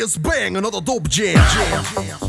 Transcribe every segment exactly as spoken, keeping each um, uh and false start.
is bang, another dope jam. jam.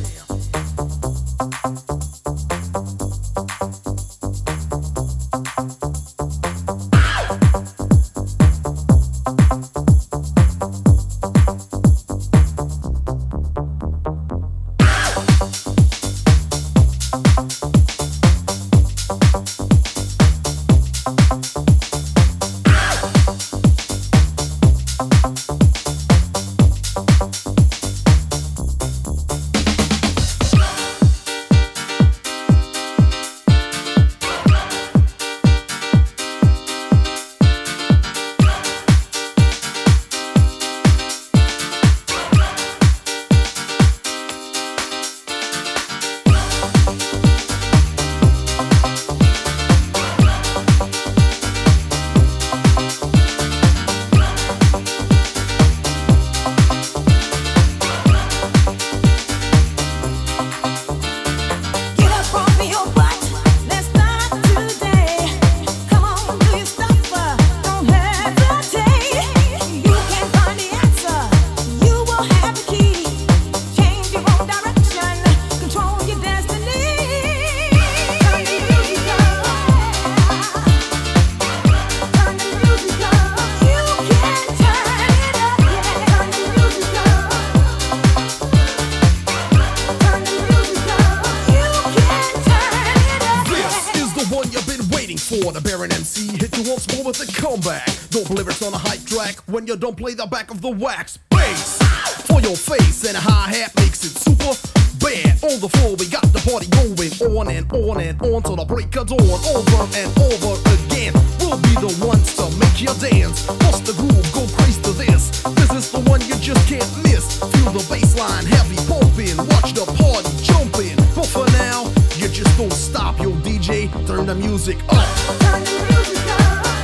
When you don't play the back of the wax bass for your face, and a hi-hat makes it super bad. On the floor we got the party going on and on and on till the break of dawn. Over and over again, we'll be the ones to make you dance. Bust the groove, go crazy to this. This is the one you just can't miss. Feel the bass line heavy pumping, watch the party jumping. But for now, you just don't stop. Yo D J, turn the music up. Turn the music up.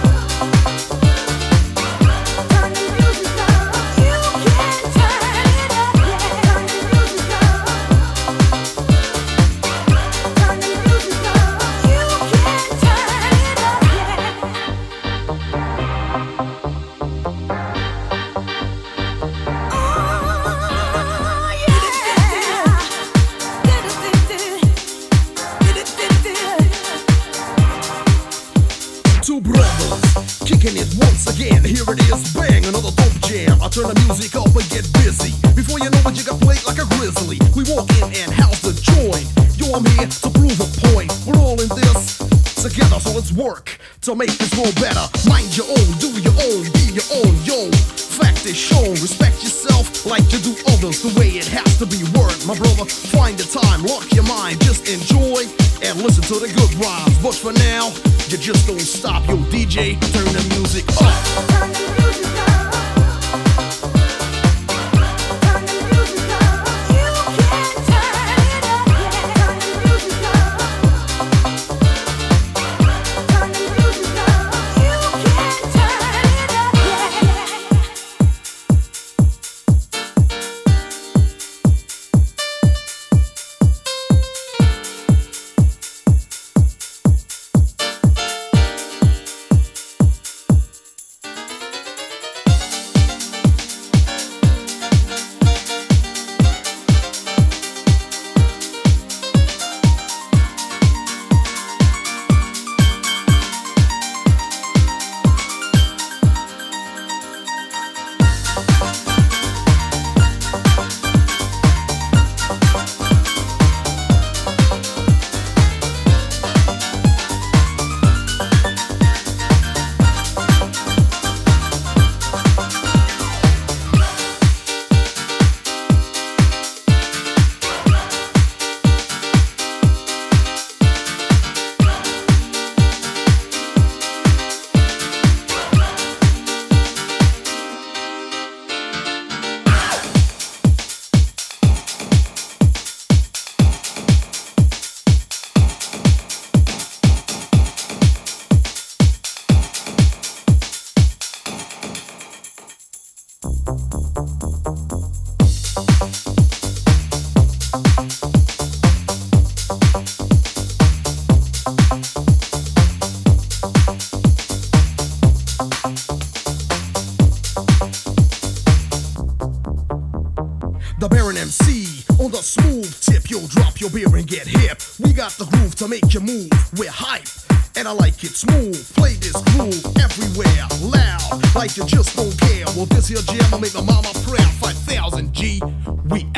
Turn the music up and get busy. Before you know it, you got played like a grizzly. We walk in and house the joint. Yo, I'm here to prove a point. We're all in this together, so let's work to make this world better. Mind your own, do your own, be your own. Yo, fact is shown. Respect yourself like you do others. The way it has to be worked, my brother. Find the time, lock your mind, just enjoy and listen to the good rhymes. But for now, you just don't stop. Yo, D J, turn the music up. Turn the music up. The Baron M C on the smooth tip. You'll drop your beer and get hip. We got the groove to make you move. We're hype, and I like it smooth. Play this groove everywhere, loud, like you just don't care. Well, this here jam will make my mama proud. five thousand G, we